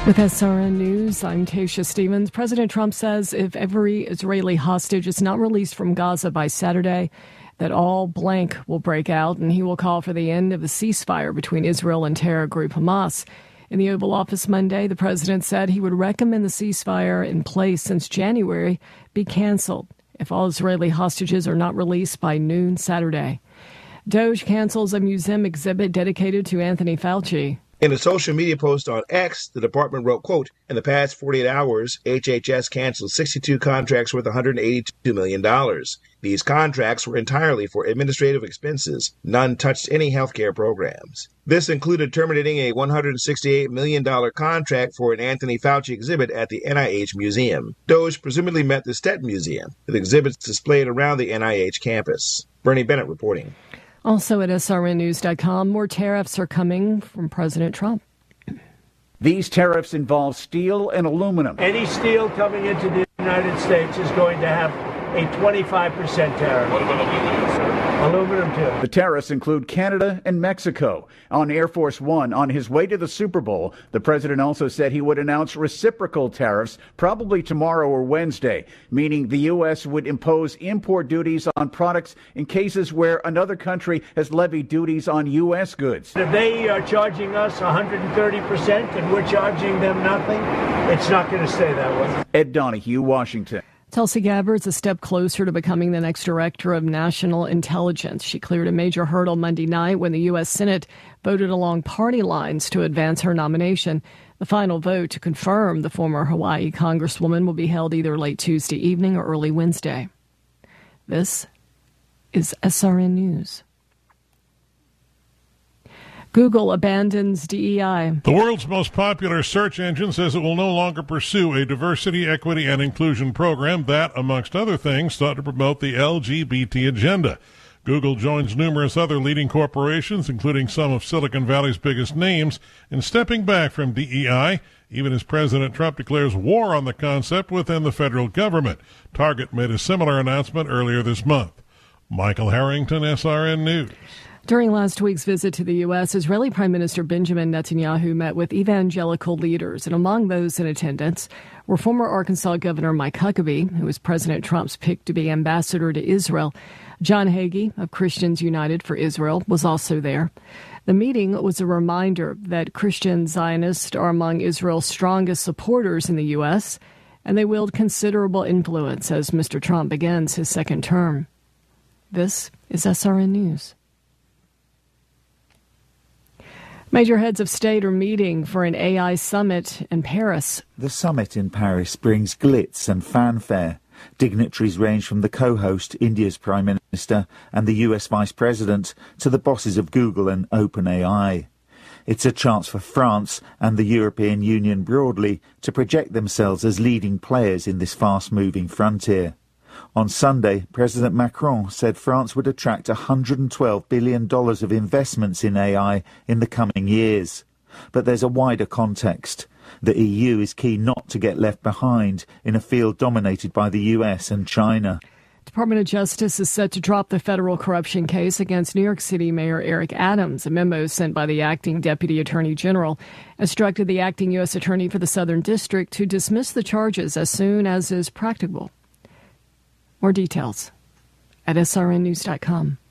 With SRN News, I'm Tasha Stevens. President Trump says if every Israeli hostage is not released from Gaza by Saturday, that all blank will break out, and he will call for the end of the ceasefire between Israel and terror group Hamas. In the Oval Office Monday, the president said he would recommend the ceasefire in place since January be canceled if all Israeli hostages are not released by noon Saturday. DOJ cancels a museum exhibit dedicated to Anthony Fauci. In a social media post on X, the department wrote, quote, in the past 48 hours, HHS canceled 62 contracts worth $182 million. These contracts were entirely for administrative expenses. None touched any healthcare programs. This included terminating a $168 million contract for an Anthony Fauci exhibit at the NIH Museum. DOJ presumably met the Stetson Museum, with exhibits displayed around the NIH campus. Bernie Bennett reporting. Also at srnnews.com, more tariffs are coming from President Trump. These tariffs involve steel and aluminum. Any steel coming into the United States is going to have a 25% tariff. What about aluminum, sir? Aluminum, too. The tariffs include Canada and Mexico. On Air Force One, on his way to the Super Bowl, the president also said he would announce reciprocal tariffs probably tomorrow or Wednesday, meaning the U.S. would impose import duties on products in cases where another country has levied duties on U.S. goods. If they are charging us 130% and we're charging them nothing, it's not going to stay that way. Ed Donahue, Washington. Tulsi Gabbard's a step closer to becoming the next director of national intelligence. She cleared a major hurdle Monday night when the U.S. Senate voted along party lines to advance her nomination. The final vote to confirm the former Hawaii Congresswoman will be held either late Tuesday evening or early Wednesday. This is SRN News. Google abandons DEI. The world's most popular search engine says it will no longer pursue a diversity, equity, and inclusion program that, amongst other things, sought to promote the LGBT agenda. Google joins numerous other leading corporations, including some of Silicon Valley's biggest names, in stepping back from DEI, even as President Trump declares war on the concept within the federal government. Target made a similar announcement earlier this month. Michael Harrington, SRN News. During last week's visit to the U.S., Israeli Prime Minister Benjamin Netanyahu met with evangelical leaders, and among those in attendance were former Arkansas Governor Mike Huckabee, who was President Trump's pick to be ambassador to Israel. John Hagee of Christians United for Israel was also there. The meeting was a reminder that Christian Zionists are among Israel's strongest supporters in the U.S., and they wield considerable influence as Mr. Trump begins his second term. This is SRN News. Major heads of state are meeting for an AI summit in Paris. The summit in Paris brings glitz and fanfare. Dignitaries range from the co-host, India's Prime Minister, and the US Vice President, to the bosses of Google and OpenAI. It's a chance for France and the European Union broadly to project themselves as leading players in this fast-moving frontier. On Sunday, President Macron said France would attract $112 billion of investments in AI in the coming years. But there's a wider context. The EU is keen not to get left behind in a field dominated by the US and China. Department of Justice is set to drop the federal corruption case against New York City Mayor Eric Adams. A memo sent by the acting Deputy Attorney General instructed the acting U.S. Attorney for the Southern District to dismiss the charges as soon as is practicable. More details at srnnews.com.